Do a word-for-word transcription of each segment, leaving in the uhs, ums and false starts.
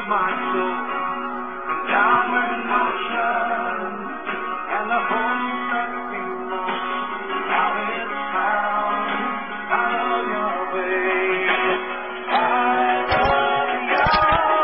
my soul, downward motion, and the hope that we lost, now it's found out of your way. I love your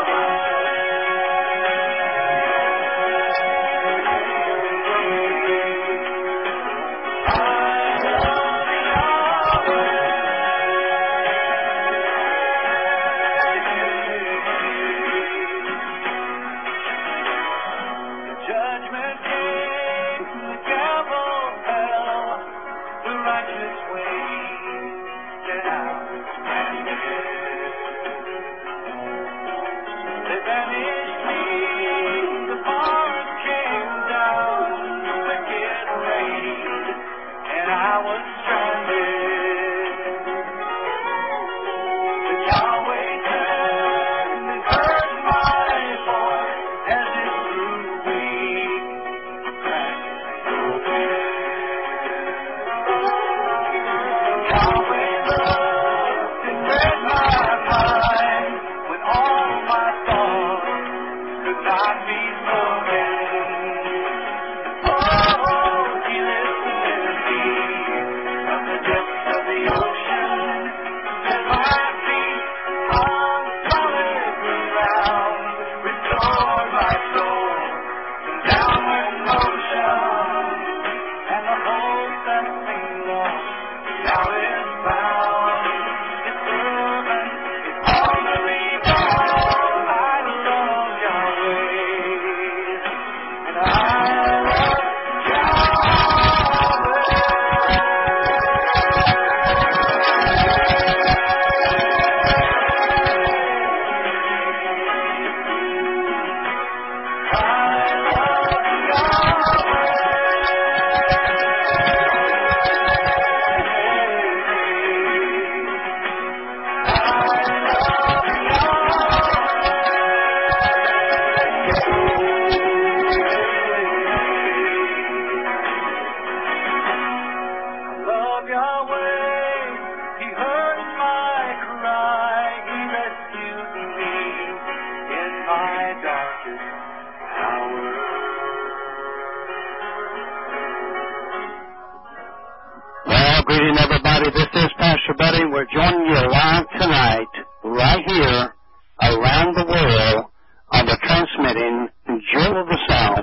We're joining you live tonight, right here, around the world, on the transmitting Jewel of the South,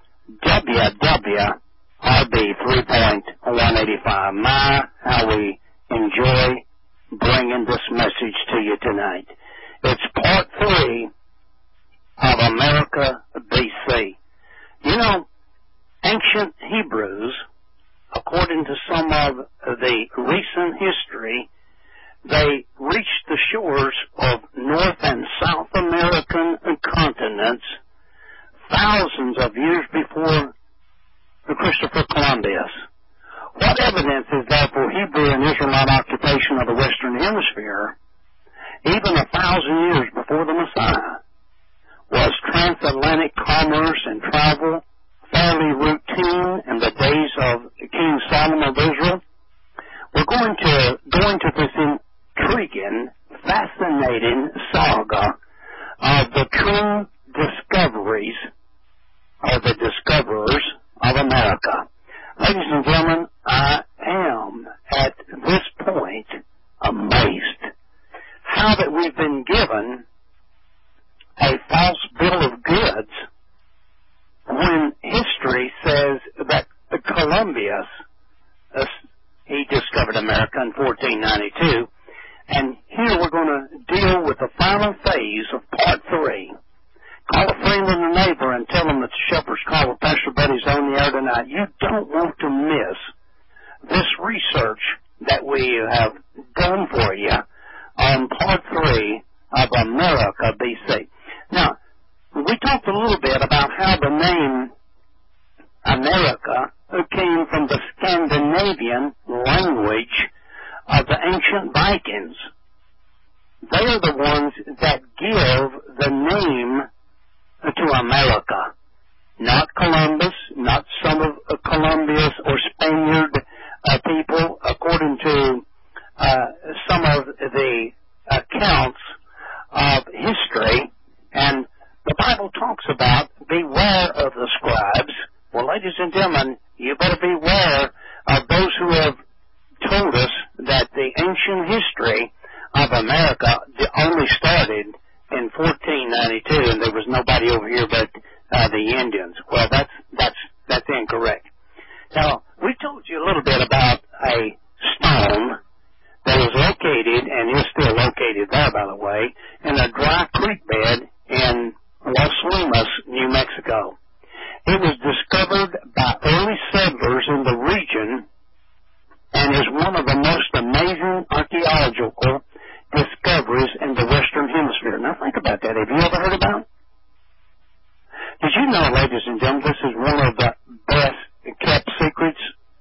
W W R B three point one eighty-five. My, how we enjoy bringing this message to you tonight. It's part three of America B C. You know, ancient Hebrews, according to some of the recent history, they reached the shores of North and South American continents thousands of years before Christopher Columbus. What evidence is there for Hebrew and Israelite occupation of the Western Hemisphere, even a thousand years before the Messiah? Was transatlantic commerce and travel fairly routine in the days of King Solomon of Israel? We're going to go into this intriguing, fascinating saga of the true discoveries or the discoverers of America. Ladies and gentlemen, I am at this point amazed how that we've been given a false bill of goods when history says that Columbus, uh, he discovered America in fourteen ninety-two, and here we're going to deal with the final phase of part three. Call a friend and a neighbor and tell them that the Shepherd's Call with Pastor Buddy's on the air tonight. You don't want to miss this research that we have done for you on part three of America B C. Now, we talked a little bit about how the name America came from the Scandinavian language of the ancient Vikings. They are the ones that give the name to America. Not Columbus, not some of uh, Columbia's or Spaniard uh, people, according to uh, some of the accounts of history and Bible talks about beware of the scribes. Well, ladies and gentlemen, you better beware of those who have told us that the ancient history of America only started in fourteen ninety-two, and there was nobody over here but uh, the Indians. Well, that's that's that's incorrect. Now, we told you a little bit about a stone that was located, and is still located there, by the way, in a dry creek bed in Las Lomas, New Mexico. It was discovered by early settlers in the region and is one of the most amazing archaeological discoveries in the Western Hemisphere. Now, think about that. Have you ever heard about it? Did you know, ladies and gentlemen, this is one of the best kept secrets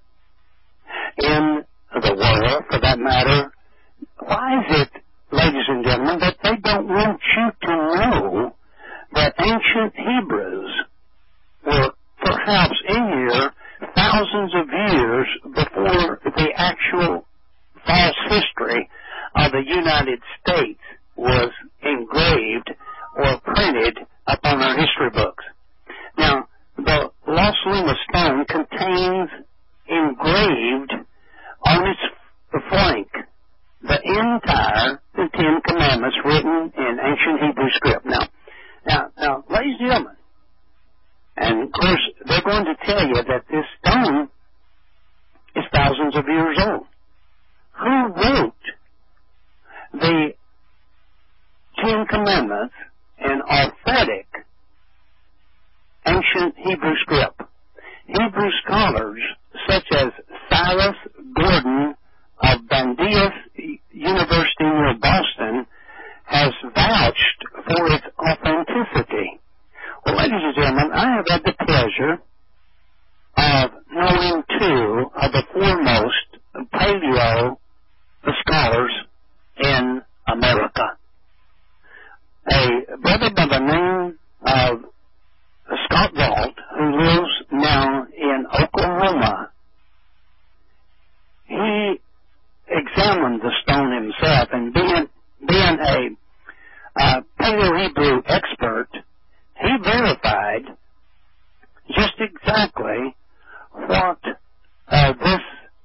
in the world, for that matter? Why is it, ladies and gentlemen, that they don't want you to know that ancient Hebrews were perhaps in here thousands of years before the actual false history of the United States was engraved or printed upon our history books? Now, the Las Lomas stone contains engraved on its flank the entire Ten Commandments written in ancient Hebrew script. Now, now, now, ladies and gentlemen, and of course they're going to tell you that this stone is thousands of years old. Who wrote the Ten Commandments in authentic ancient Hebrew script? Hebrew scholars such as Cyrus Gordon of Bandius University near Boston has vouched for its authenticity. Well, ladies and gentlemen, I have had the pleasure of knowing two of the foremost paleo scholars in America. A brother by the name of Scott Vault, who lives now in Oklahoma. He examined the stone himself, and being, being a uh, Paleo-Hebrew expert, he verified just exactly what uh, this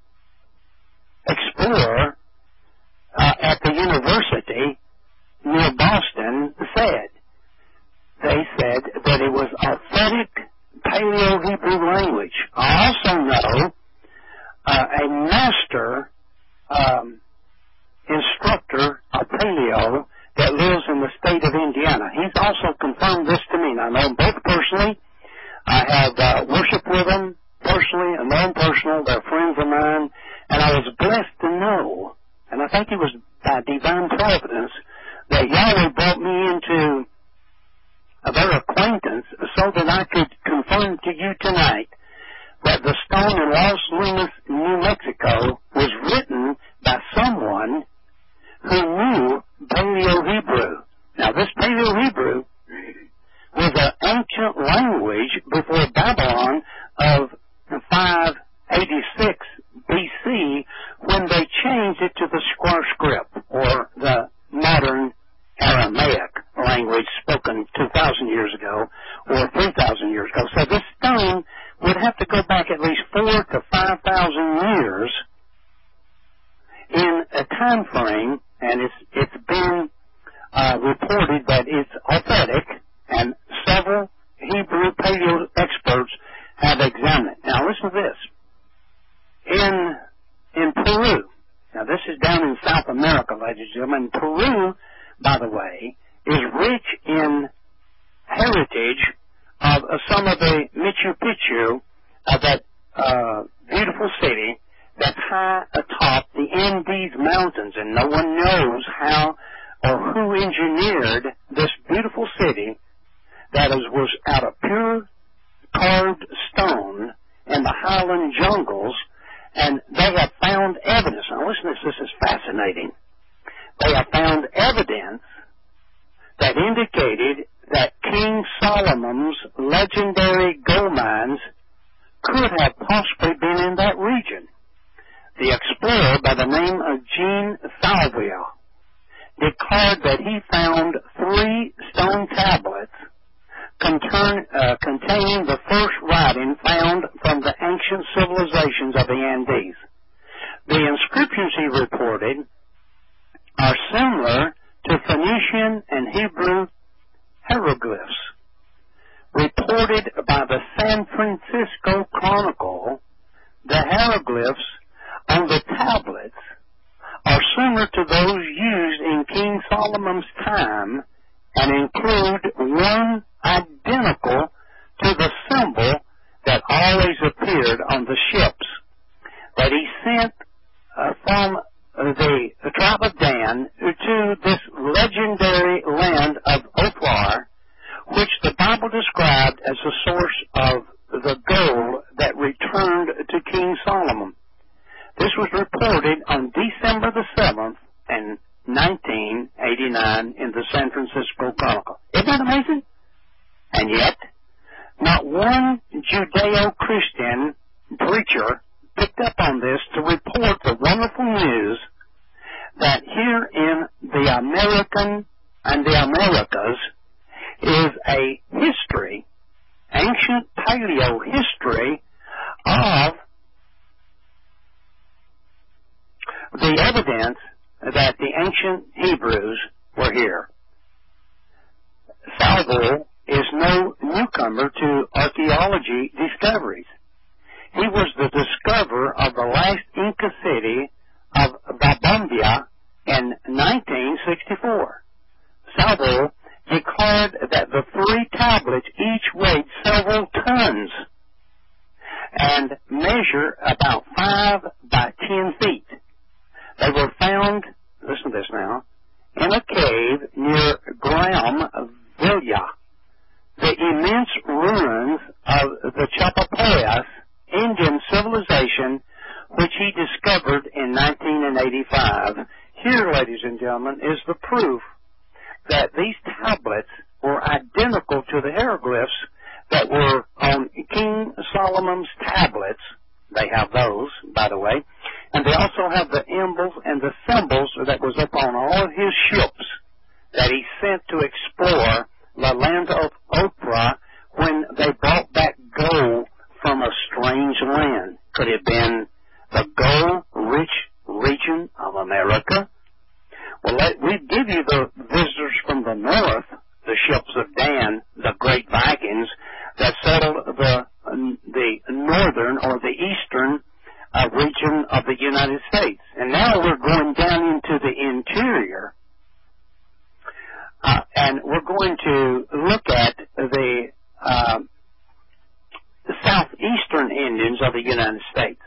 explorer uh, at the university near Boston said. They said that it was authentic Paleo-Hebrew language. I also know uh, a master um, instructor of Paleo that lives in the state of Indiana. He's also confirmed this to me. Now, I know him both personally. I have uh, worshiped with them personally, and know them personally. They're friends of mine. And I was blessed to know, and I think it was by divine providence, that Yahweh brought me into of their acquaintance so that I could confirm to you tonight that the stone in Las Lomas, New Mexico was written by someone who knew Paleo-Hebrew. Now, this Paleo-Hebrew was an ancient language before Babylon of five eighty-six B C when they changed it to the square script, or the modern Aramaic language spoken two thousand years ago or three thousand years ago. So this stone would have to go back at least four to five thousand years in a time frame, and it's, it's been uh, reported that it's authentic, and several Hebrew paleo experts have examined it. Now listen to this. In, in Peru, now this is down in South America, ladies and gentlemen. Peru, by the way, is rich in heritage of uh, some of the Machu Picchu, of that uh, beautiful city that's high atop the Andes Mountains, and no one knows how or who engineered this beautiful city that is, was out of pure carved stone in the highland jungles, and they have found evidence. Now listen to this, this is fascinating. They have found evidence that indicated that King Solomon's legendary gold mines could have possibly been in that region. The explorer by the name of Jean Salvia declared that he found three stone tablets contain, uh, containing the first writing found from the ancient civilizations of the Andes. The inscriptions he reported are similar to Phoenician and Hebrew hieroglyphs. Reported by the San Francisco Chronicle, the hieroglyphs on the tablets are similar to those used in King Solomon's time and include one identical to the symbol that always appeared on the ships that he sent uh, from the, the tribe of Dan to this legendary land of Ophir, which the Bible described as the source of the gold that returned to King Solomon. This was reported on December the seventh in nineteen eighty-nine in the San Francisco Chronicle. Isn't that amazing? And yet, not one Judeo-Christian preacher picked up on this to report the wonderful news that here in the American and the Americas is a history, ancient paleo history of the evidence that the ancient Hebrews were here. Salvo is no newcomer to archaeology discoveries. He was the discoverer of the last Inca city of Babambia in nineteen sixty-four. Salvo declared that the three tablets each weighed several tons and measure about five by ten feet. They were found, listen to this now, in a cave near Graham Villa. The immense ruins of the Chapapoyas Indian civilization, which he discovered in nineteen eighty-five. Here, ladies and gentlemen, is the proof that these tablets were identical to the hieroglyphs that were on King Solomon's tablets. They have those, by the way. And they also have the emblems and the symbols that was upon all of his ships that he sent to explore the land of Oprah when they brought back gold from a strange land. Could it have been the gold-rich region of America? Well, let, we give you the visitors from the north, the ships of Dan, the great Vikings, that settled the, the northern or the eastern uh, region of the United States. And now we're going down into the interior, uh, and we're going to look at the, uh, the southeastern Indians of the United States.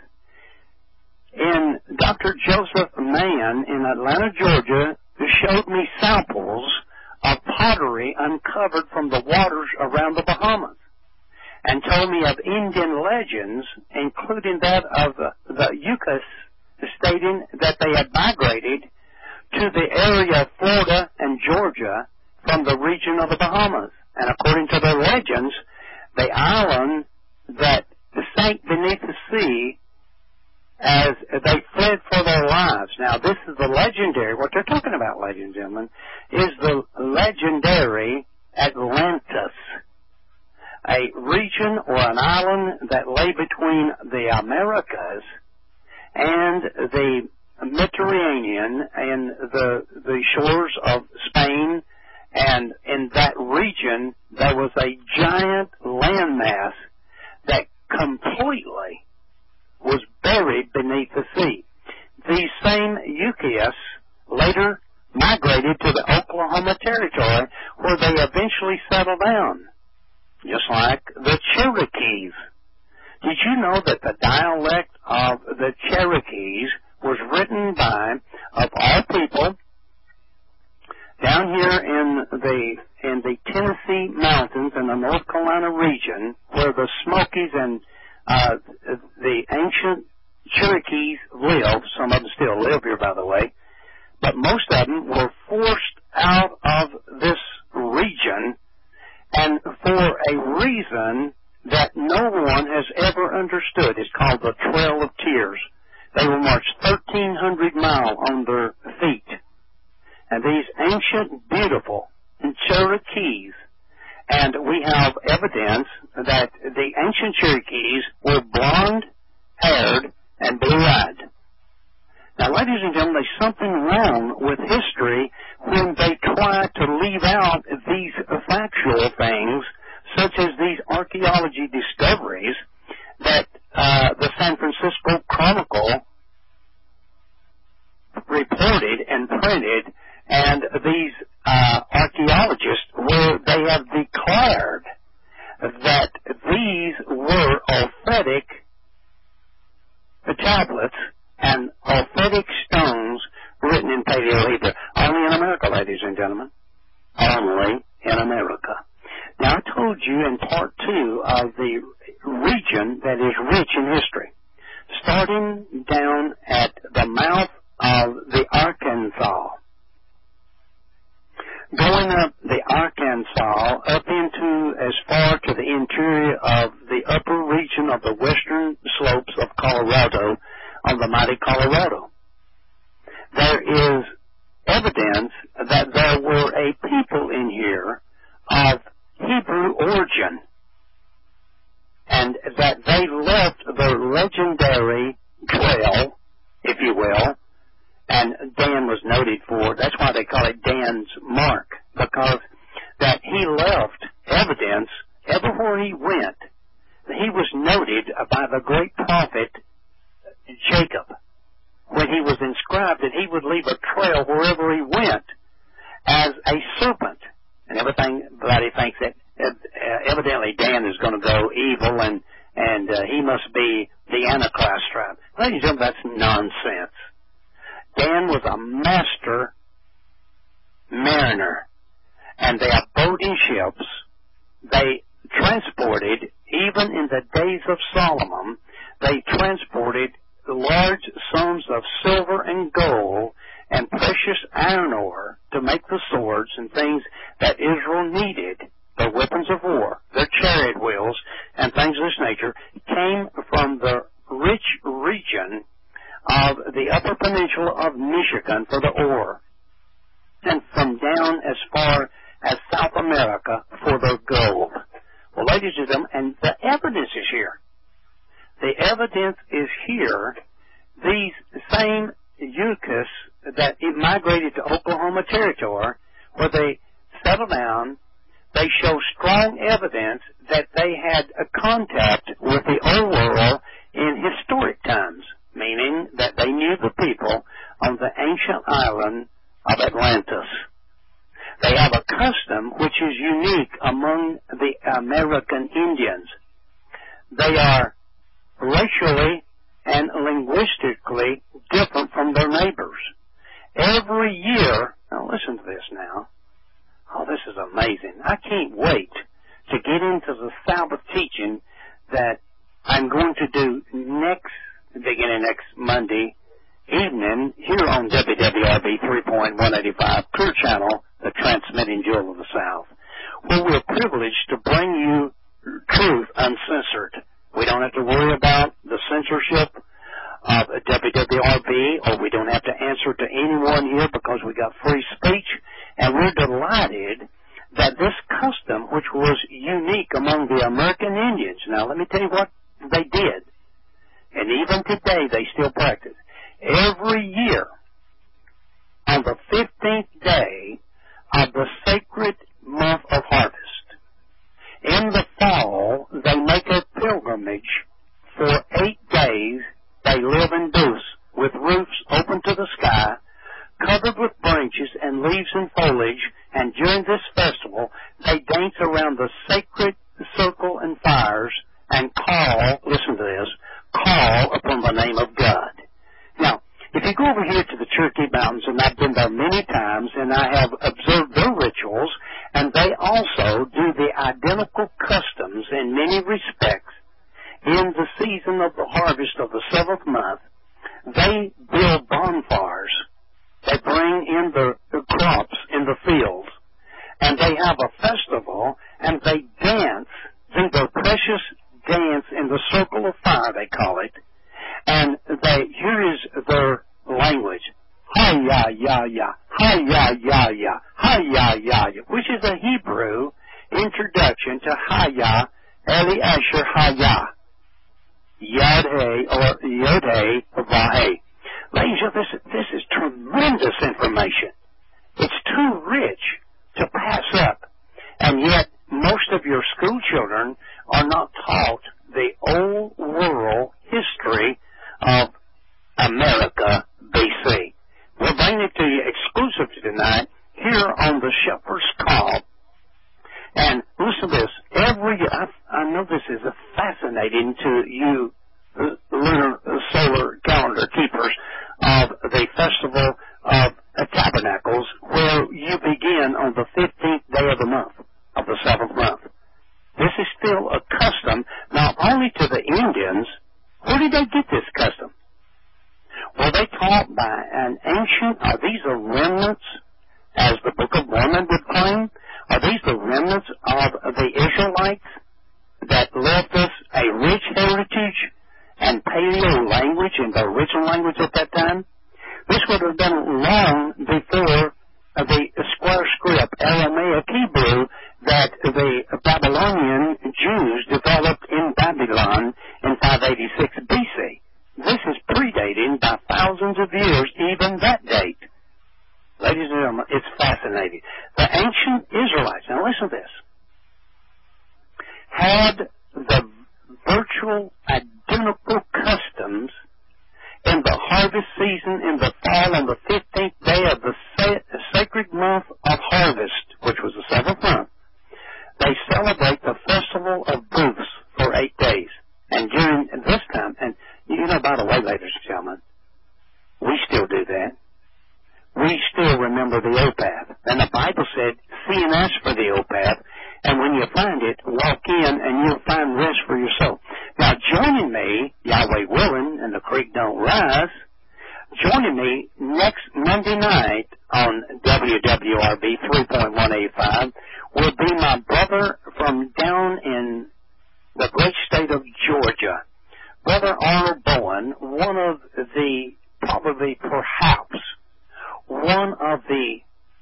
And Doctor Joseph Mann in Atlanta, Georgia, showed me samples of pottery uncovered from the waters around the Bahamas, and told me of Indian legends, including that of the, the Yucas, stating that they had migrated to the area of Florida and Georgia from the region of the Bahamas. And according to their legends, the island that sank beneath the sea as they fled for their lives. Now, this is the legendary, what they're talking about, ladies and gentlemen, is the legendary Atlantis, a region or an island that lay between the Americas and the Mediterranean and the, the shores of Spain. And in that region, there was a giant landmass that completely was buried beneath the sea. These same Yucas later migrated to the Oklahoma Territory, where they eventually settled down, just like the Cherokees. Did you know that the dialect of the Cherokees was written by, of all people, down here in the in the Tennessee mountains in the North Carolina region, where the Smokies and uh, the ancient Cherokees live? Some of them still live here, by the way, but most of them were forced out of this region, and for a reason that no one has ever understood. It's called the Trail of Tears. They will march thirteen hundred miles on their feet. And these ancient, beautiful Cherokees And we have evidence that the ancient Cherokees were blonde-haired and blue-eyed. Now, ladies and gentlemen, there's something wrong with history when they try to leave out these factual things, such as these archaeology discoveries that uh, the San Francisco Chronicle reported and printed, and these uh, archaeologists were, they have declared that these were authentic tablets and authentic stones written in Paleo-Hebrew. Only in America, ladies and gentlemen. Only in America. Now, I told you in part two of the region that is rich in history, starting down at the mouth of the Arkansas, going up the Arkansas up into as far to the interior of the upper region of the western slopes of Colorado, on the mighty Colorado. There is evidence that there were a people in here of Hebrew origin, and that they left the legendary trail, if you will, and Dan was noted for, that's why they call it Dan's Mark, because that he left evidence everywhere he went. He was noted by the great prophet Jacob, when he was inscribed, that he would leave a trail wherever he went as a serpent. And everything, everybody thinks that uh, evidently Dan is going to go evil, and and uh, he must be the Antichrist tribe. Ladies and gentlemen, that's nonsense. Dan was a master mariner, and they abode in ships. They transported, even in the days of Solomon, they transported large sums of silver and gold and precious iron ore to make the swords and things that Israel needed, their weapons of war, their chariot wheels, and things of this nature, came from the rich region of the upper peninsula of Michigan for the ore, and from down as far as South America for their gold. Well, ladies and gentlemen, and the evidence is here. The evidence is here. These same Yucas that migrated to Oklahoma Territory, where they settled down, they show strong evidence that they had a contact with the old world in historic times, meaning that they knew the people on the ancient island of Atlantis. They have a custom which is unique among the American Indians. They are racially and linguistically different from their neighbors. Every year, now listen to this now. Oh, this is amazing. I can't wait to get into the Sabbath teaching that I'm going to do next, beginning next Monday evening here on W W R B three point one eighty-five Clear Channel, the transmitting jewel of the South, where we're privileged to bring you truth uncensored. We don't have to worry about the censorship of W W R B, or we don't have to answer to anyone here because we got free speech. And we're delighted that this custom, which was unique among the American Indians, now let me tell you what they did, and even today they still practice. Every year, on the fifteenth day of the sacred month of harvest, in the fall, they make a pilgrimage for eight days. They live in booths with roofs open to the sky, covered with branches and leaves and foliage, and during this festival, they dance around the sacred circle and fires and call, listen to this, call upon the name of God. Now, if you go over here to the Cherokee Mountains, and I've been there many times, and I have observed their rituals, and they also do the identical customs in many respects. In the season of the harvest of the seventh month, they build bonfires. They bring in the, the crops in the fields, and they have a festival, and they dance, do their precious dance in the circle of fire, they call it, and they, here is their language, hi-ya-ya-ya, hi-ya-ya-ya, hi-ya-ya-ya, which is a Hebrew introduction introduction to Hayah, Eli Asher Hayah, Yod-Heh, or Yod-Heh Vah-Heh. Ladies and gentlemen, this, this is tremendous information. It's too rich to pass up. And yet, most of your school children are not taught the old world history of America, B C. We're bringing it to you exclusively tonight here on the Shepherd's Call. And listen to this. Every, I, I know this is fascinating to you uh, lunar uh, solar calendar keepers of the Festival of uh, Tabernacles, where you begin on the fifteenth day of the month, of the seventh month. This is still a custom not only to the Indians. Where did they get this custom? Were they taught by an ancient, are these the remnants, as the Book of Mormon would claim? Are these the remnants of the Israelites that left us a rich heritage and paleo language in the original language at that time? This would have been long before the square script Aramaic Hebrew that the Babylonian Jews developed in Babylon in five eighty-six B C. This is predating by thousands of years, even that date. Ladies and gentlemen, it's fascinating. The ancient Israelites, now listen to this, had the virtual identical customs in the harvest season in the fall on the fifteenth day of the sa- sacred month of harvest, which was the seventh month. They celebrate the festival of booths for eight days. And during this time, and you know, by the way, ladies and gentlemen, we still do that. We still remember the Opath. And the Bible said, see and ask for the Opath, and when you find it, walk in and you'll find rest for your soul. Now, joining me, Yahweh willing, and the creek don't rise, joining me next Monday night on W W R B three point one eight five will be my brother from down in the great state of Georgia, Brother Arnold Bowen, one of the, probably perhaps, one of the,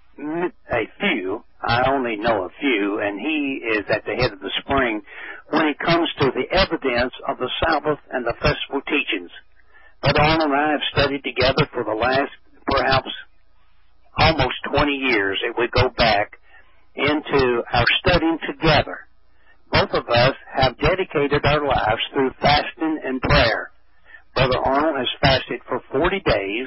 a few, I only know a few, and he is at the head of the spring when it comes to the evidence of the Sabbath and the festival teachings. Brother Arnold and I have studied together for the last, perhaps, almost twenty years, if we go back into our studying together. Both of us have dedicated our lives through fasting and prayer. Brother Arnold has fasted for forty days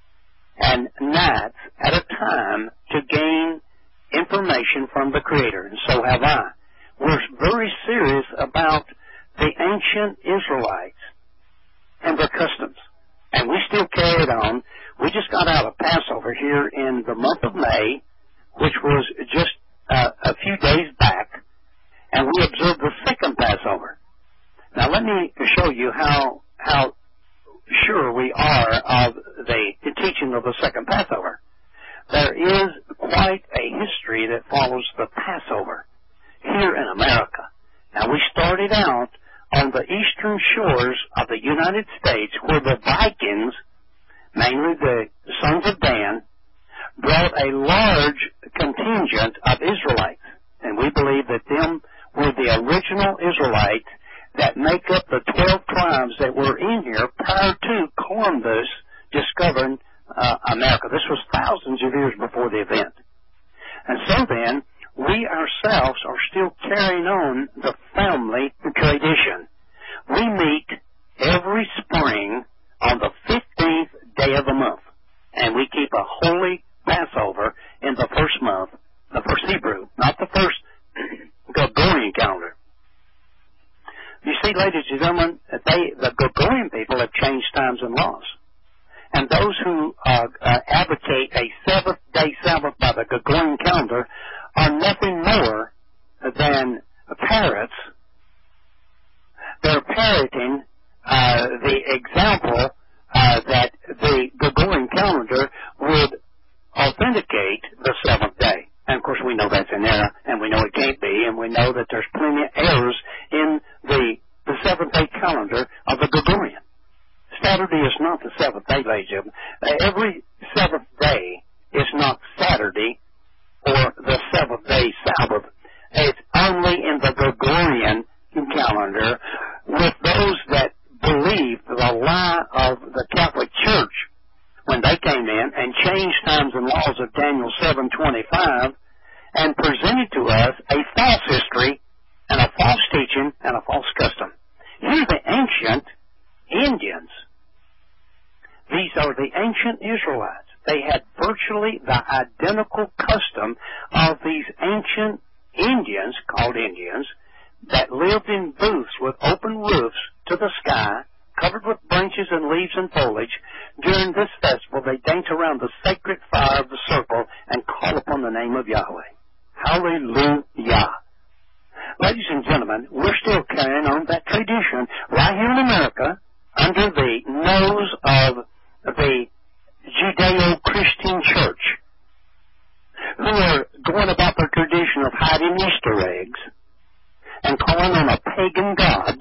and nights at a time to gain information from the Creator, and so have I. We're very serious about the ancient Israelites and their customs, and we still carry it on. We just got out of Passover here in the month of May, which was just uh, a few days back, and we observed the second Passover. Now let me show you how how sure we are of the teaching of the second Passover. There is quite a history that follows the Passover here in America. Now we started out on the eastern shores of the United States where the Vikings, mainly the sons of Dan, brought a large contingent of Israelites. And we believe that them were the original Israelites that make up the twelve tribes that were in here prior to Columbus discovering uh, America. This was thousands of years before the event. And so then, we ourselves are still carrying on the family tradition. We meet every spring on the fifteenth day of the month, and we keep a holy Passover in the first month, the first Hebrew, not the first Gregorian calendar. You see, ladies and gentlemen, they, the Gregorian people have changed times and laws. And those who uh, uh, advocate a seventh-day Sabbath by the Gregorian calendar are nothing more than parrots. They're parroting uh, the example uh, that the Gregorian calendar would authenticate the seventh day. And, of course, we know that's an error, and we know it can't be, and we know that there's plenty of errors in the, the seventh-day calendar of the Gregorian. Saturday is not the seventh day, ladies and gentlemen. Uh, every seventh day is not Saturday or the seventh day Sabbath. It's only in and a false custom. Here are the ancient Indians. These are the ancient Israelites. They had virtually the identical custom of these ancient Indians, called Indians, that lived in booths with open roofs to the sky, covered with branches and leaves and foliage. During this festival, they dance around the sacred fire of the circle and call upon the name of Yahweh. Hallelujah. Ladies and gentlemen, we're still carrying on that tradition right here in America under the nose of the Judeo-Christian Church, who are going about their tradition of hiding Easter eggs and calling on a pagan god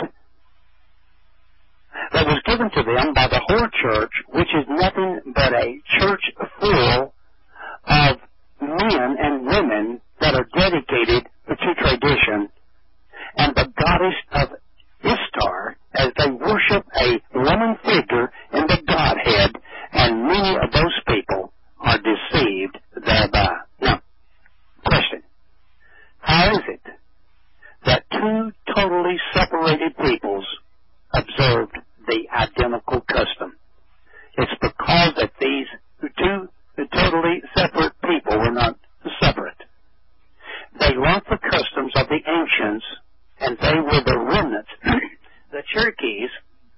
that was given to them by the whole church, which is nothing but a church full of men and women that are dedicated to tradition, and the goddess of Ishtar, as they worship a woman figure in the Godhead, and many of those people are deceived thereby. Now, question. How is it that two totally separated peoples observed the identical custom? It's because that these two totally separate people were not separate. They learned the customs of the ancients, and they were the remnants, the Cherokees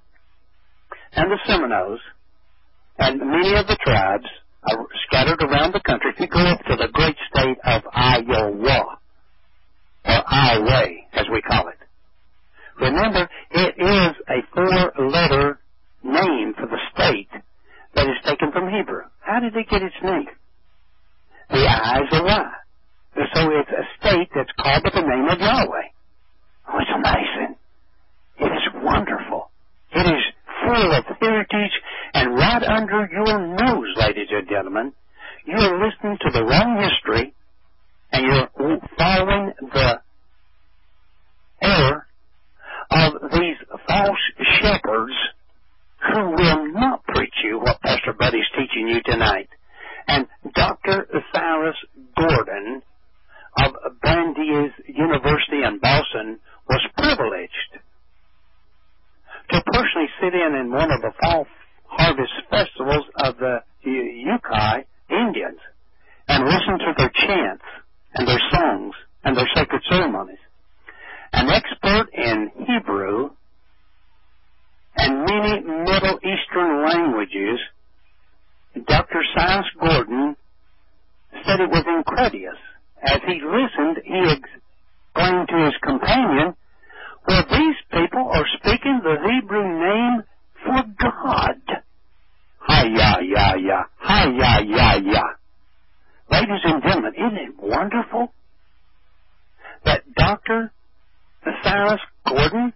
and the Seminoles, and many of the tribes are scattered around the country. If you go up to the great state of Iowa, or Iowa, as we call it, remember, it is a four-letter name for the state that is taken from Hebrew. How did it get its name? The I is a Y. So it's a state that's called by the name of Yahweh. Oh, it's amazing. It is wonderful. It is full of heritage, and right under your nose, ladies and gentlemen, you're listening to the wrong history, and you're following the error of these false shepherds who will not preach you what Pastor Buddy's teaching you tonight. And Doctor Cyrus Gordon of Brandeis University in Boston was privileged to personally sit in in one of the fall harvest festivals of the Yukon Indians and listen to their chants and their songs and their sacred ceremonies. An expert in Hebrew and many Middle Eastern languages, Doctor Cyrus Gordon said it was incredulous. As he listened, he explained to his companion, well, these people are speaking the Hebrew name for God. Hi-ya, ya, ya. Hi-ya, ya, ya. Ladies and gentlemen, isn't it wonderful that Doctor Cyrus Gordon,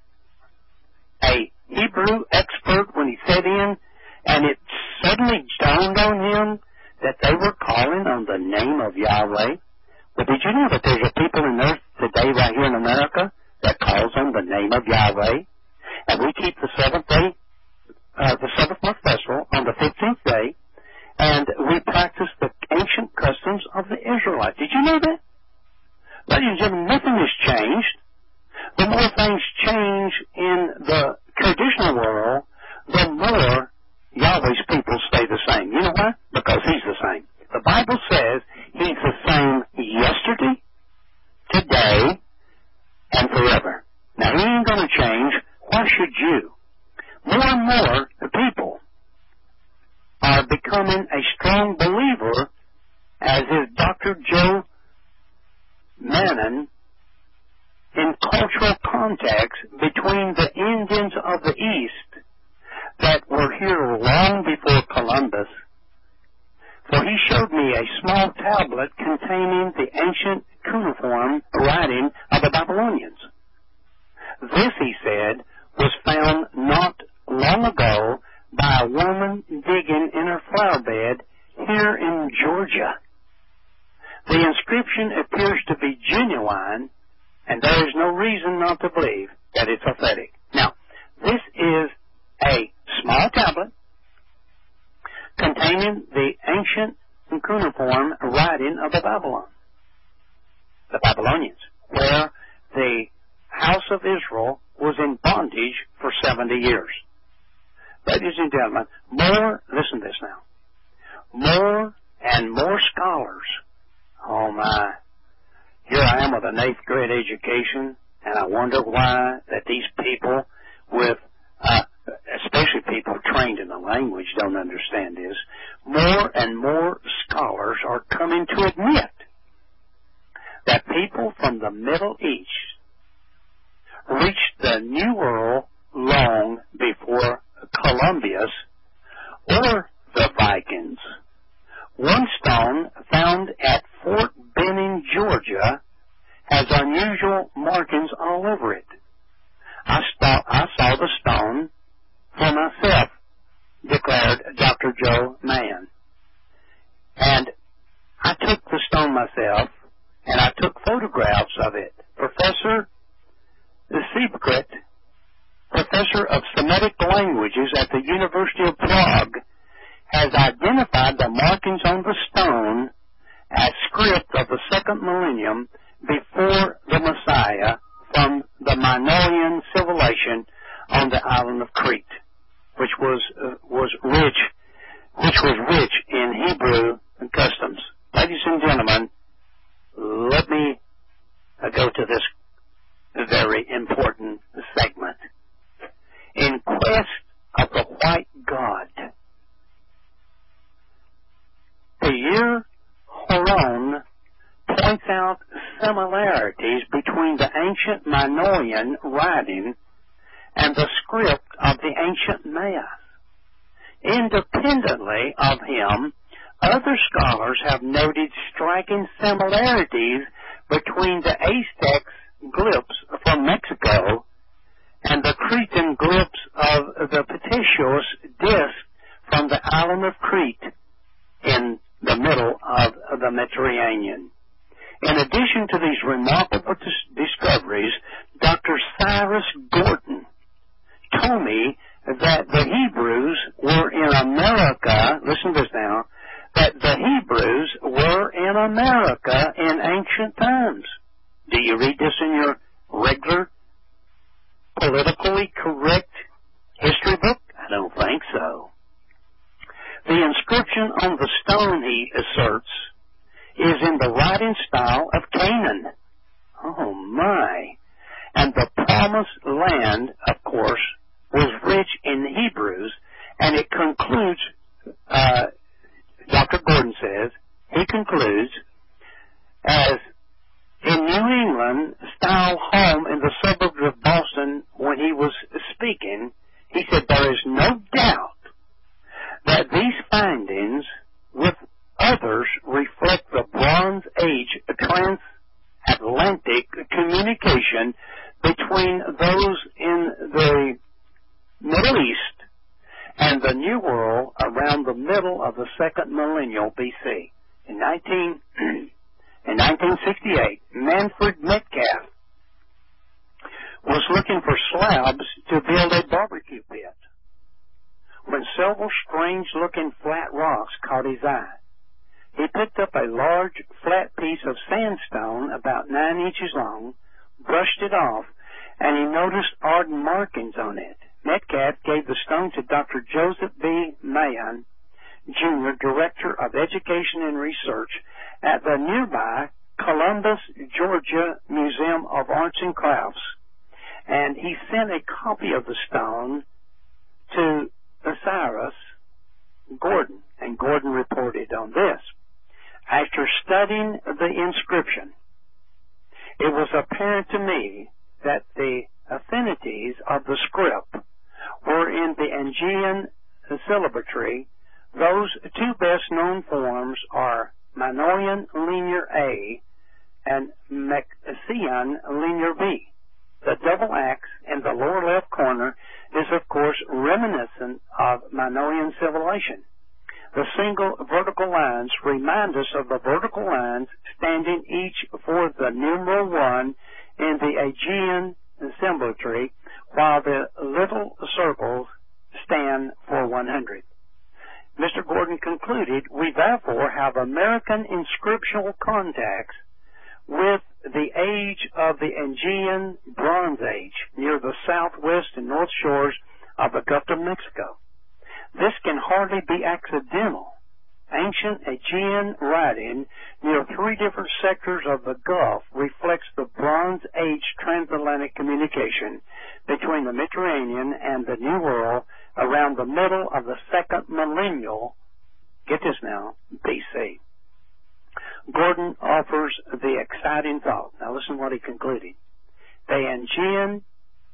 a Hebrew expert, when he sat in, and it suddenly dawned on him that they were calling on the name of Yahweh? But did you know that there's a people in earth today right here in America that calls on the name of Yahweh? And we keep the seventh day, uh, the seventh month festival on the fifteenth day, and we practice the ancient customs of the Israelites. Did you know that? Ladies and gentlemen, nothing has changed. The more things change in the traditional world, the more Yahweh's people stay the same. You know why? Because He's the same. The Bible says He's the same yesterday, today, and forever. Now, He ain't going to change. Why should you? More and more, the people are becoming a strong believer, as is Doctor Joe Mannon, in cultural contacts between the Indians of the East that were here long before Columbus. For he showed me a small tablet containing the ancient cuneiform writing of the Babylonians. This, he said, was found not long ago by a woman digging in her flower bed here in Georgia. The inscription appears to be genuine, and there is no reason not to believe that it's authentic. Now, this is a small tablet containing the ancient cuneiform writing of the Babylon, the Babylonians, where the house of Israel was in bondage for seventy years. Ladies and gentlemen, more, listen to this now, more and more scholars, oh my, here I am with an eighth grade education, and I wonder why that these people with, uh, especially people trained in the language don't understand this. More and more scholars are coming to admit that people from the Middle East reached the New World long before Columbus or the Vikings. One stone found at Fort Benning, Georgia, has unusual markings all over it. I saw, I saw the stone for myself, declared Doctor Joe Mann. And I took the stone myself, and I took photographs of it. Professor Siebkret, professor of Semitic languages at the University of Prague, has identified the markings on the stone as script of the second millennium before the Messiah from the Minoan civilization on the island of Crete, which was uh, was rich, which was rich in Hebrew customs. Ladies and gentlemen, let me uh, go to this very important segment. In quest of the white God, the year Horon points out similarities between the ancient Minoan writing and the script of the ancient Maya. Independently of him, other scholars have noted striking similarities between the Aztec glyphs from Mexico and the Cretan glyphs of the Ptasios disc from the island of Crete in the middle of the Mediterranean. In addition to these remarkable dis- discoveries, Doctor Cyrus Gordon told me that the Hebrews were in America, listen to this now, that the Hebrews were in America in ancient times. Do you read this in your regular, politically correct history book? I don't think so. The inscription on the stone, he asserts, is in the writing style of Canaan. Oh my. And the promised land, of course, was rich in Hebrews, and it concludes, uh, Doctor Gordon says, he concludes, as in New England style home in the suburbs of Boston when he was speaking, he said there is no doubt that these findings with others reflect the Bronze Age transatlantic communication between those in the Middle East and the New World around the middle of the second millennium B C. In, nineteen, in nineteen sixty-eight, Manfred Metcalf was looking for slabs to build a barbecue pit when several strange-looking flat rocks caught his eye. He picked up a large, flat piece of sandstone about nine inches long, brushed it off, and he noticed odd markings on it. Metcalf gave the stone to Doctor Joseph B. Mahan, Junior, Director of Education and Research at the nearby Columbus, Georgia Museum of Arts and Crafts, and he sent a copy of the stone to Cyrus Gordon, and Gordon reported on this. After studying the inscription, it was apparent to me that the affinities of the script were in the Aegean syllabary. Those two best-known forms are Minoan Linear A and Maxian Linear B. The double axe in the lower left corner is, of course, reminiscent of Minoan civilization. The single vertical lines remind us of the vertical lines standing each for the numeral one in the Aegean syllabary, while the little circles stand for one hundred. Mister Gordon concluded, we therefore have American inscriptional contacts with the age of the Aegean Bronze Age near the southwest and north shores of the Gulf of Mexico. This can hardly be accidental. Ancient Aegean writing near three different sectors of the Gulf reflects the Bronze Age transatlantic communication between the Mediterranean and the New World around the middle of the second millennial, get this now, B C. Gordon offers the exciting thought. Now listen to what he concluded. The Aegean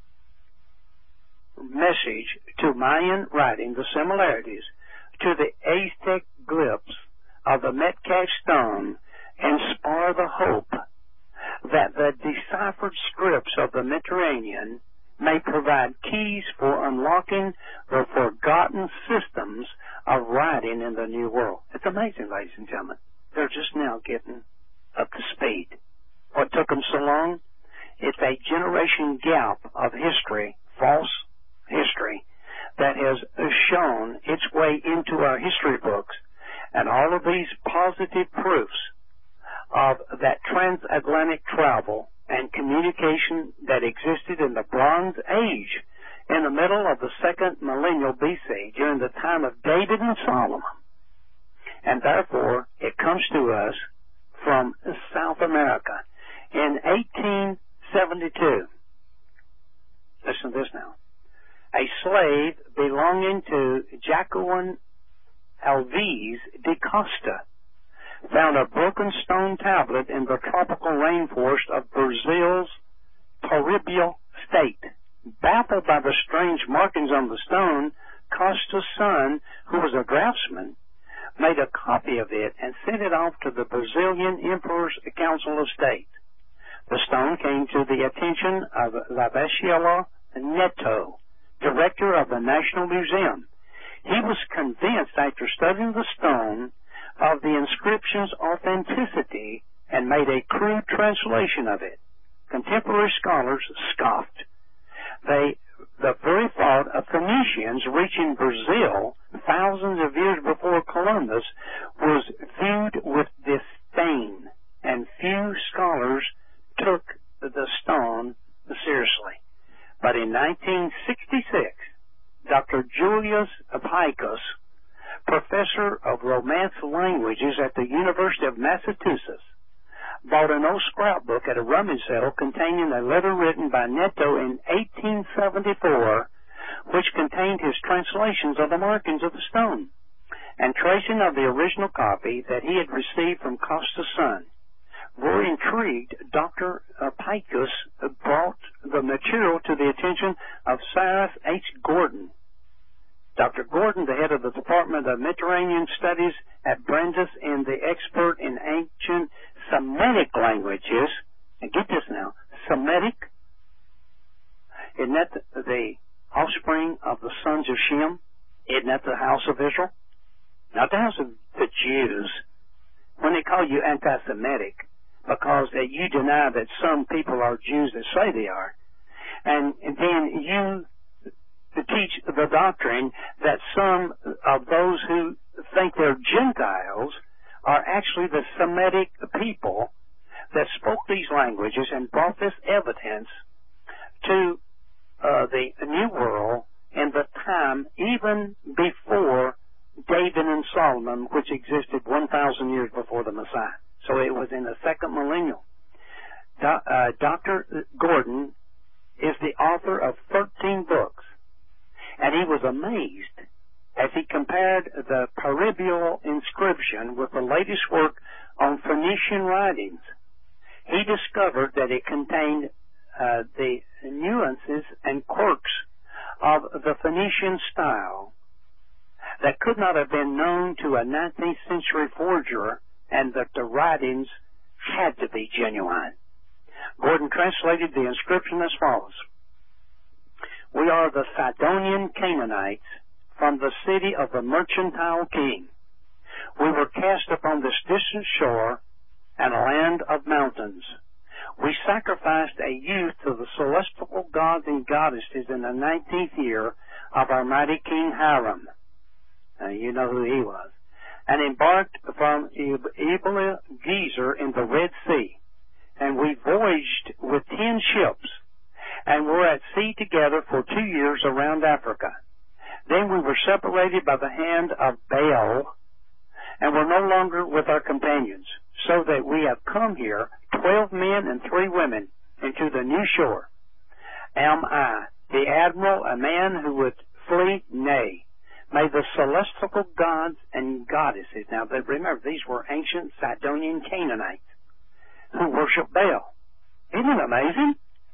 message to Mayan writing, the similarities to the Aztec glyphs of the Metcalfe stone, inspire the hope that the deciphered scripts of the Mediterranean may provide keys for unlocking the forgotten systems of writing in the New World. It's amazing, ladies and gentlemen. They're just now getting up to speed. What took them so long? It's a generation gap of history, false history, that has shown its way into our history books. And all of these positive proofs of that transatlantic travel and communication that existed in the Bronze Age in the middle of the second millennial B C during the time of David and Solomon. And therefore, it comes to us from South America. In eighteen seventy-two, listen to this now, a slave belonging to Jacoan Alves de Costa found a broken stone tablet in the tropical rainforest of Brazil's Paraíba state. Baffled by the strange markings on the stone, Costa's son, who was a draftsman, made a copy of it and sent it off to the Brazilian Emperor's Council of State. The stone came to the attention of Lavasiela Neto, director of the National Museum. He was convinced after studying the stone of the inscription's authenticity and made a crude translation of it. Contemporary scholars scoffed. They, the very thought of Phoenicians reaching Brazil thousands of years before Columbus was viewed with disdain, and few scholars took the stone seriously. But in nineteen sixty-six, Doctor Julius Picus, professor of Romance languages at the University of Massachusetts, bought an old scrapbook at a rummage sale containing a letter written by Neto in eighteen seventy-four, which contained his translations of the markings of the stone, and tracing of the original copy that he had received from Costa's son. Very intrigued, Doctor Picus brought the material to the attention of Cyrus H. Gordon. Doctor Gordon, the head of the Department of Mediterranean Studies at Brandeis and the expert in ancient Semitic languages, and get this now, Semitic, isn't that the, the offspring of the sons of Shem? Isn't that the house of Israel? Not the house of the Jews. When they call you anti-Semitic, because that you deny that some people are Jews that say they are, and, and then you teach the doctrine that some of those who think they're Gentiles are actually the Semitic people that spoke these languages and brought this evidence to uh, the New World in the time even before David and Solomon, which existed one thousand years before the Messiah. So it was in the second millennium. Do, uh, Doctor Gordon is the author of thirteen books, and he was amazed as he compared the Paraíba inscription with the latest work on Phoenician writings. He discovered that it contained uh, the nuances and quirks of the Phoenician style that could not have been known to a nineteenth century forger, and that the writings had to be genuine. Gordon translated the inscription as follows: "We are the Sidonian Canaanites from the city of the mercantile king. We were cast upon this distant shore and a land of mountains. We sacrificed a youth to the celestial gods and goddesses in the nineteenth year of our mighty king Hiram." Now you know who he was. "And embarked from Ebla Gezer in the Red Sea. and we voyaged with ten ships, and were at sea together for two years around Africa. Then we were separated by the hand of Baal, and were no longer with our companions, so that we have come here, twelve men and three women, into the new shore. Am I, the admiral, a man who would flee? Nay. May the celestial gods and goddesses, now remember, these were ancient Sidonian Canaanites who worship Baal. Isn't it amazing?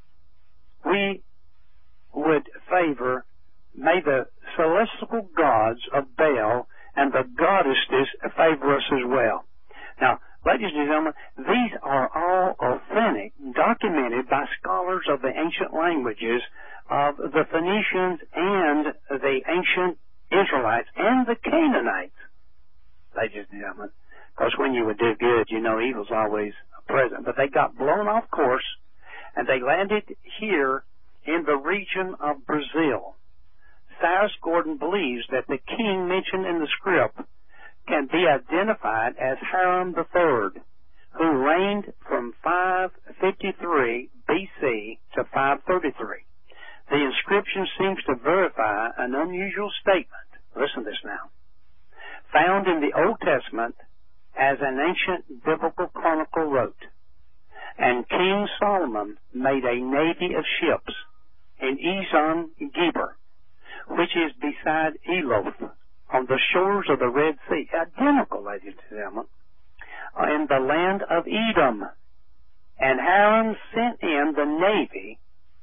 We would favor, may the celestial gods of Baal and the goddesses favor us as well. Now, ladies and gentlemen, these are all authentic, documented by scholars of the ancient languages of the Phoenicians and the ancient Israelites and the Canaanites, ladies and gentlemen. Because when you would do good, you know evil's always present. But they got blown off course, and they landed here in the region of Brazil. Cyrus Gordon believes that the king mentioned in the script can be identified as Hiram the Third, who reigned from five fifty-three B C to five thirty-three. The inscription seems to verify an unusual statement. Listen to this now. Found in the Old Testament, as an ancient biblical chronicle wrote, and King Solomon made a navy of ships in Ezion Geber, which is beside Eloth, on the shores of the Red Sea, identical, ladies and gentlemen, in the land of Edom. And Hiram sent in the navy,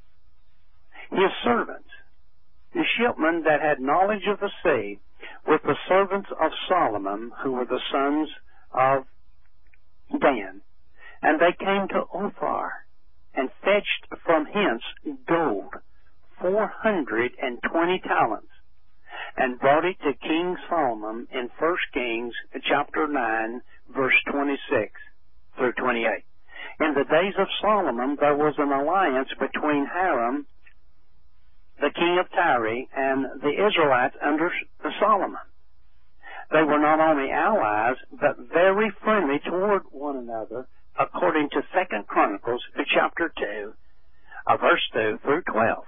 his servants, the shipmen that had knowledge of the sea, with the servants of Solomon, who were the sons of Dan. And they came to Ophir, and fetched from hence gold, four hundred and twenty talents, and brought it to King Solomon in First Kings chapter nine, verse twenty-six through twenty-eight. In the days of Solomon, there was an alliance between Hiram, the king of Tyre, and the Israelites under Solomon. They were not only allies, but very friendly toward one another, according to Second Chronicles chapter two, uh, verse two through twelve.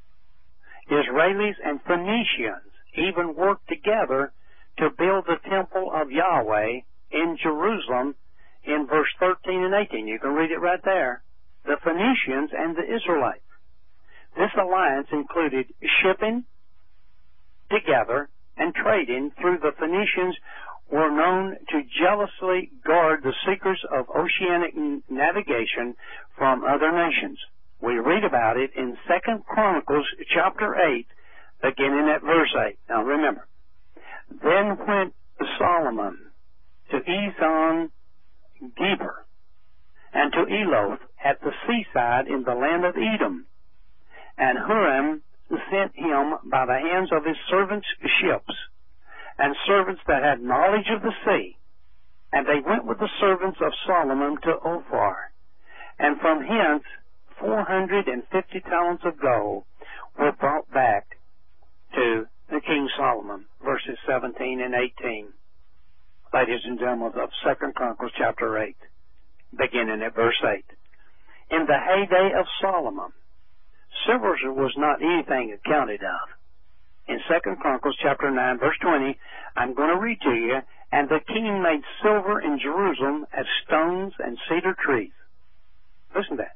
Israelis and Phoenicians even worked together to build the temple of Yahweh in Jerusalem in verse thirteen and eighteen. You can read it right there. The Phoenicians and the Israelites. This alliance included shipping together and trading through. The Phoenicians were known to jealously guard the secrets of oceanic navigation from other nations. We read about it in Second Chronicles chapter eight, beginning at verse eight. Now remember, then went Solomon to Ezion Geber and to Eloth at the seaside in the land of Edom. And Hiram sent him by the hands of his servants' ships, and servants that had knowledge of the sea. And they went with the servants of Solomon to Ophir. And from hence four hundred and fifty talents of gold were brought back to the King Solomon. Verses seventeen and eighteen. Ladies and gentlemen, of Second Chronicles chapter eight, beginning at verse eight. In the heyday of Solomon, silver was not anything accounted of. In Second Chronicles chapter nine, verse twenty, I'm going to read to you, and the king made silver in Jerusalem as stones and cedar trees. Listen to that.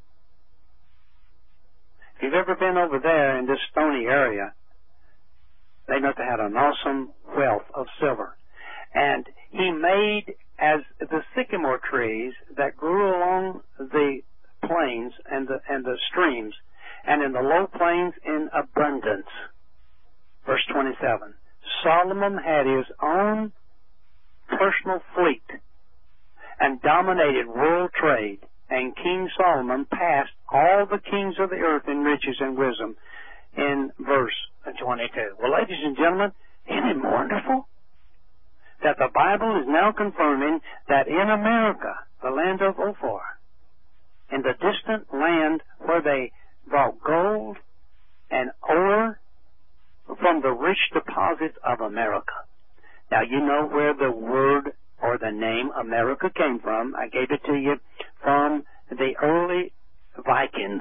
If you've ever been over there in this stony area, they must have had an awesome wealth of silver. And he made as the sycamore trees that grew along the plains and the, and the streams, and in the low plains in abundance. Verse twenty-seven. Solomon had his own personal fleet and dominated world trade, and King Solomon passed all the kings of the earth in riches and wisdom, in verse twenty-two. Well, ladies and gentlemen, isn't it wonderful that the Bible is now confirming that in America, the land of Ophir, in the distant land where they brought gold and ore from the rich deposits of America. Now, you know where the word or the name America came from. I gave it to you from the early Vikings,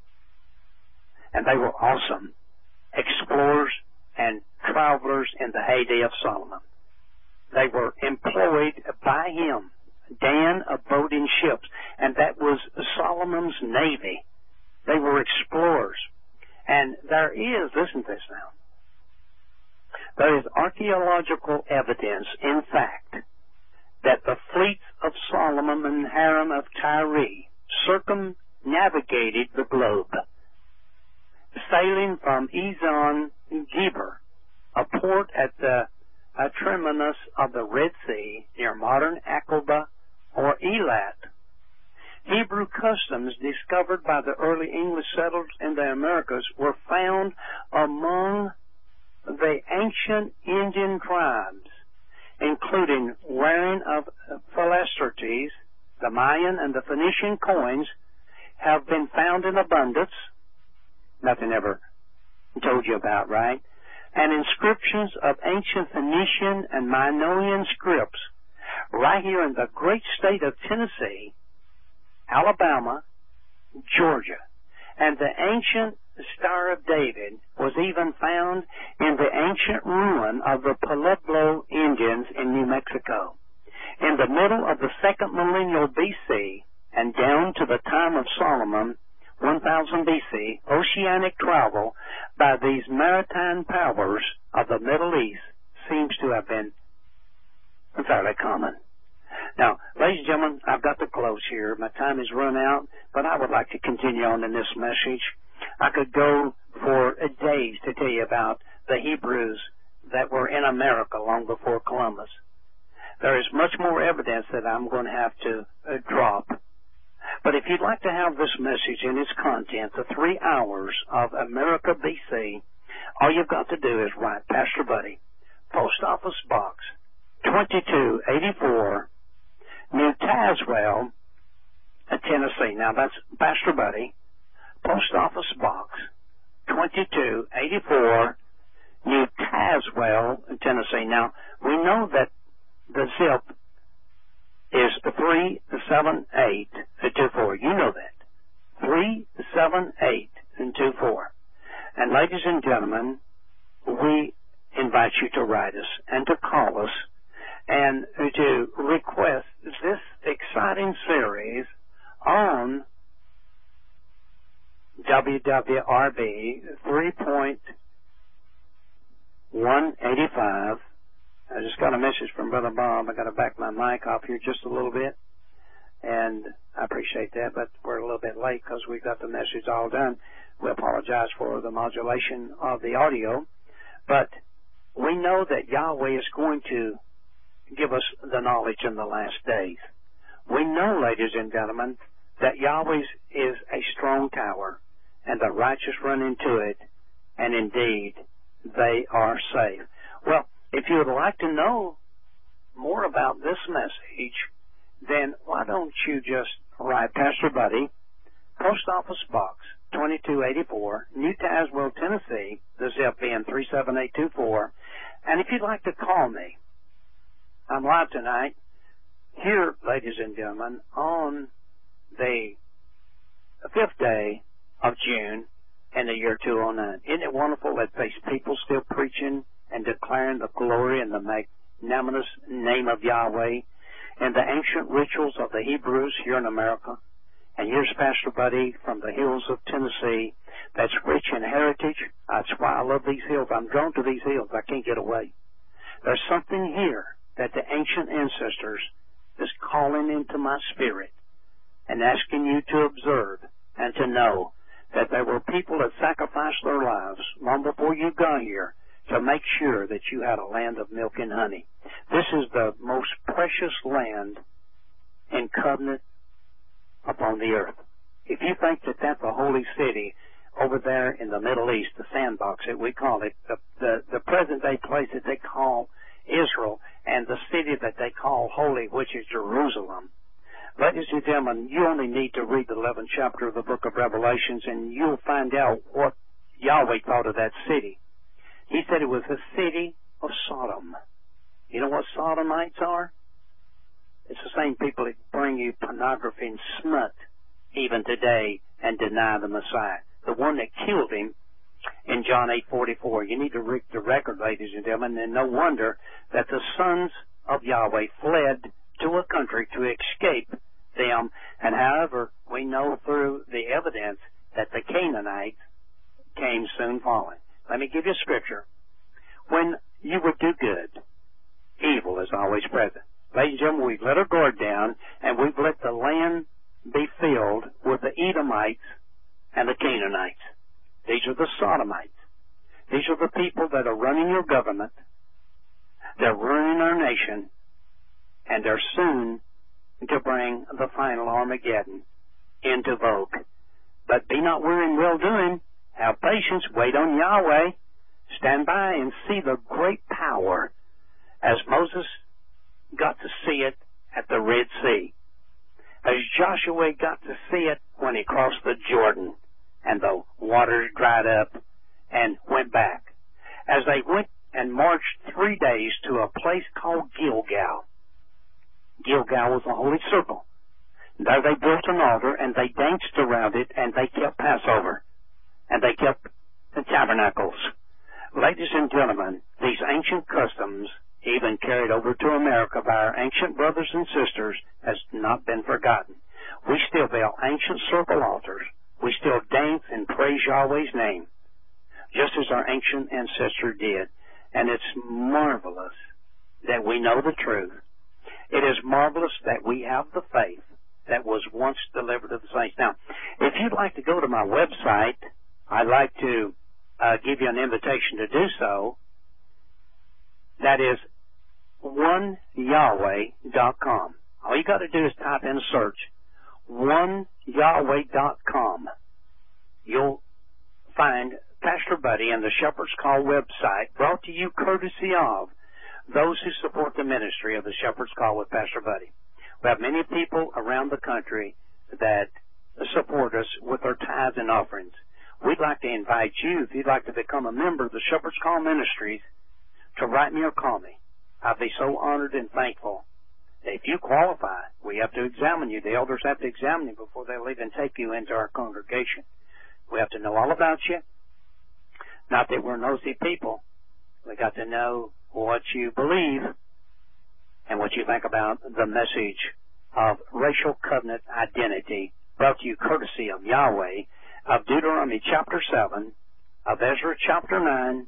and they were awesome explorers and travelers in the heyday of Solomon. They were employed by him. Dan abode in ships, and that was Solomon's navy. They were explorers. And there is, listen to this now, there is archaeological evidence, in fact, that the fleets of Solomon and Hiram of Tyre circumnavigated the globe, sailing from Ezion Geber, a port at the uh, terminus of the Red Sea near modern Aqaba or Eilat. Hebrew customs discovered by the early English settlers in the Americas were found among the ancient Indian tribes, including wearing of phylacteries. The Mayan and the Phoenician coins have been found in abundance. Nothing ever told you about, right? And inscriptions of ancient Phoenician and Minoan scripts right here in the great state of Tennessee, Alabama, Georgia. And the ancient Star of David was even found in the ancient ruin of the Pueblo Indians in New Mexico. In the middle of the second millennial B C and down to the time of Solomon, one thousand B C, oceanic travel by these maritime powers of the Middle East seems to have been fairly common. Now, ladies and gentlemen, I've got to close here. My time has run out, but I would like to continue on in this message. I could go for days to tell you about the Hebrews that were in America long before Columbus. There is much more evidence that I'm going to have to uh, drop. But if you'd like to have this message and its content, the three hours of America B C, all you've got to do is write Pastor Buddy, Post Office Box twenty-two eighty-four, New Tazewell, Tennessee. Now that's Pastor Buddy, Post Office Box twenty-two eighty-four, New Tazewell, Tennessee. Now we know that the zip is three seven eight two four. You know that. three seven eight two four. And ladies and gentlemen, we invite you to write us and to call us and to request this exciting series on W W R B three point one eighty-five. I just got a message from Brother Bob. I got to back my mic off here just a little bit, and I appreciate that, but we're a little bit late because we got the message all done. We apologize for the modulation of the audio, but we know that Yahweh is going to give us the knowledge in the last days. We know, ladies and gentlemen, that Yahweh is a strong tower, and the righteous run into it, and indeed they are safe. Well, if you would like to know more about this message, then why don't you just write Pastor Buddy, Post Office Box twenty-two eighty-four, New Tazewell, Tennessee, the zip being three seven eight two four. And if you'd like to call me, I'm live tonight here, ladies and gentlemen, on the fifth day of June in the year two oh nine. Isn't it wonderful that there's people still preaching and declaring the glory and the magnanimous name of Yahweh and the ancient rituals of the Hebrews here in America? And here's Pastor Buddy from the hills of Tennessee that's rich in heritage. That's why I love these hills. I'm drawn to these hills. I can't get away. There's something here that the ancient ancestors is calling into my spirit and asking you to observe and to know that there were people that sacrificed their lives long before you got here to make sure that you had a land of milk and honey. This is the most precious land in covenant upon the earth. If you think that that's a holy city over there in the Middle East, the sandbox that we call it, the, the, the present-day place that they call Israel, and the city that they call holy, which is Jerusalem, ladies and gentlemen, you only need to read the eleventh chapter of the book of Revelations, and you'll find out what Yahweh thought of that city. He said it was the city of Sodom. You know what Sodomites are? It's the same people that bring you pornography and smut even today and deny the Messiah, the one that killed him in John eight forty-four. You need to read the record, ladies and gentlemen, and no wonder that the sons of Yahweh fled to a country to escape them. And however, we know through the evidence that the Canaanites came soon following. Let me give you scripture. When you would do good, evil is always present. Ladies and gentlemen, we've let our guard down, and we've let the land be filled with the Edomites and the Canaanites. These are the Sodomites. These are the people that are running your government. They're running our nation, and they're soon to bring the final Armageddon into vogue. But be not weary in well-doing. Have patience. Wait on Yahweh. Stand by and see the great power as Moses got to see it at the Red Sea, as Joshua got to see it when he crossed the Jordan and the waters dried up and went back, as they went and marched three days to a place called Gilgal. Gilgal was a holy circle. There they built an altar, and they danced around it, and they kept Passover, and they kept the tabernacles. Ladies and gentlemen, these ancient customs, even carried over to America by our ancient brothers and sisters, has not been forgotten. We still build ancient circle altars. We still dance and praise Yahweh's name, just as our ancient ancestor did. And it's marvelous that we know the truth. It is marvelous that we have the faith that was once delivered to the saints. Now, if you'd like to go to my website, I'd like to uh, give you an invitation to do so. That is one yahweh dot com. All you got to do is type in a search, one yahweh dot com. You'll find Pastor Buddy and the Shepherd's Call website, brought to you courtesy of those who support the ministry of the Shepherd's Call with Pastor Buddy. We have many people around the country that support us with their tithes and offerings. We'd like to invite you, if you'd like to become a member of the Shepherd's Call Ministries, to write me or call me. I'd be so honored and thankful. If you qualify, we have to examine you. The elders have to examine you before they'll even take you into our congregation. We have to know all about you. Not that we're nosy people. We got to know what you believe and what you think about the message of racial covenant identity, brought to you courtesy of Yahweh, of Deuteronomy chapter seven, of Ezra chapter nine,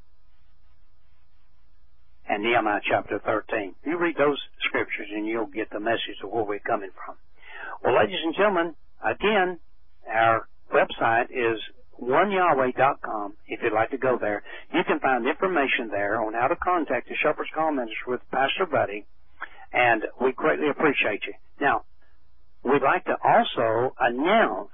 and Nehemiah chapter thirteen. You read those scriptures and you'll get the message of where we're coming from. Well, ladies and gentlemen, again, our website is one yahweh dot com. If you'd like to go there, you can find information there on how to contact the Shepherd's Call Ministry with Pastor Buddy, and we greatly appreciate you. Now, we'd like to also announce,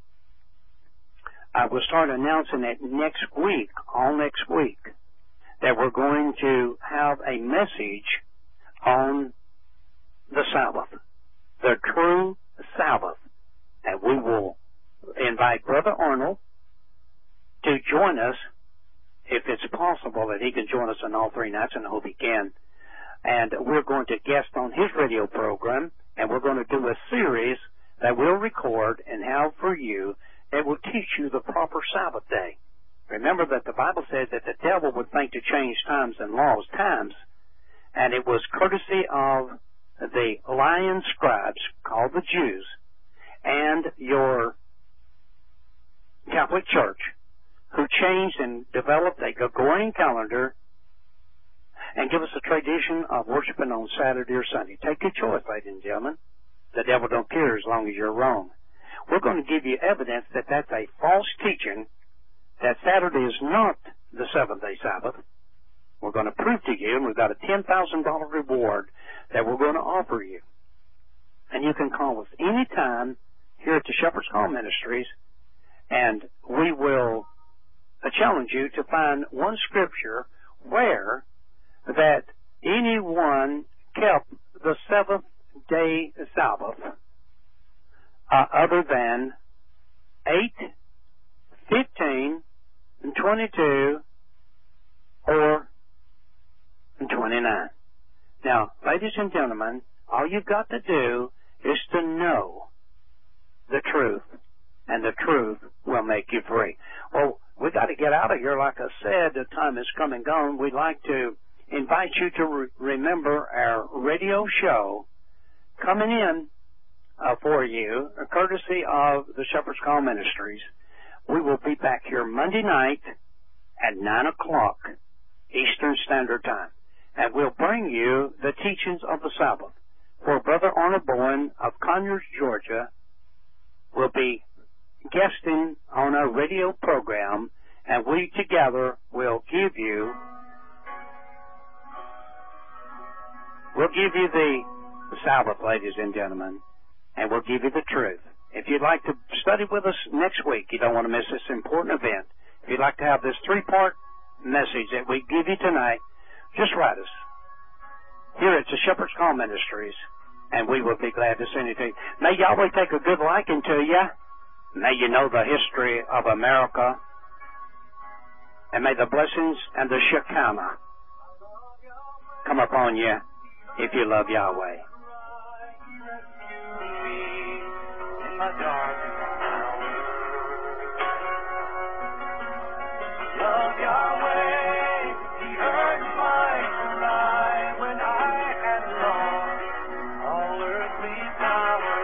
I will start announcing it next week, all next week, that we're going to have a message on the Sabbath, the true Sabbath. And we will invite Brother Arnold to join us, if it's possible that he can join us on all three nights, and I hope he can. And we're going to guest on his radio program, and we're going to do a series that we'll record and have for you. It will teach you the proper Sabbath day. Remember that the Bible says that the devil would think to change times and laws, times, and it was courtesy of the lion scribes, called the Jews, and your Catholic Church, who changed and developed a Gregorian calendar and give us a tradition of worshiping on Saturday or Sunday. Take your choice, ladies and gentlemen. The devil don't care as long as you're wrong. We're going to give you evidence that that's a false teaching, that Saturday is not the seventh-day Sabbath. We're going to prove to you, and we've got a ten thousand dollars reward that we're going to offer you. And you can call us anytime here at the Shepherd's Call Ministries, and we will challenge you to find one scripture where that anyone kept the seventh-day Sabbath uh, other than eight, fifteen, and twenty-two, or twenty-nine. Now, ladies and gentlemen, all you've got to do is to know the truth, and the truth will make you free. Well, we got to get out of here. Like I said, the time is come and gone. We'd like to invite you to re- remember our radio show coming in uh, for you, courtesy of the Shepherd's Call Ministries. We will be back here Monday night at nine o'clock Eastern Standard Time, and we'll bring you the teachings of the Sabbath. For Brother Arnold Bowen of Conyers, Georgia, will be guesting on our radio program, and we together will give you we'll give you the Sabbath, ladies and gentlemen, and we'll give you the truth. If you'd like to study with us next week, you don't want to miss this important event. If you'd like to have this three-part message that we give you tonight, just write us. Here at the Shepherd's Call Ministries, and we will be glad to send it to you. May Yahweh take a good liking to you. May you know the history of America. And may the blessings and the Shekinah come upon you if you love Yahweh. In my darkest hour, love Yahweh, He heard my cry when I had lost all earthly power.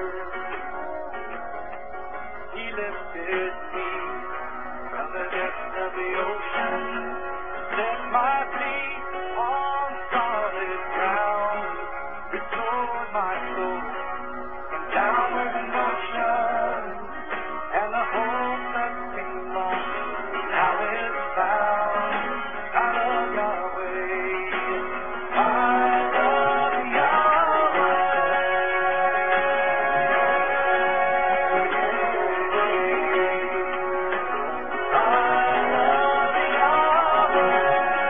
He lifted me from the depths of the ocean, set my feet on solid ground, restored my soul from downward motion, and the hope that's been lost now is found. I love Yahweh. I love Yahweh. I love Yahweh.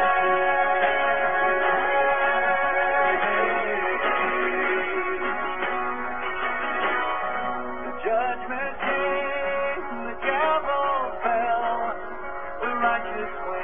The judgment came, the gavel fell, the righteous way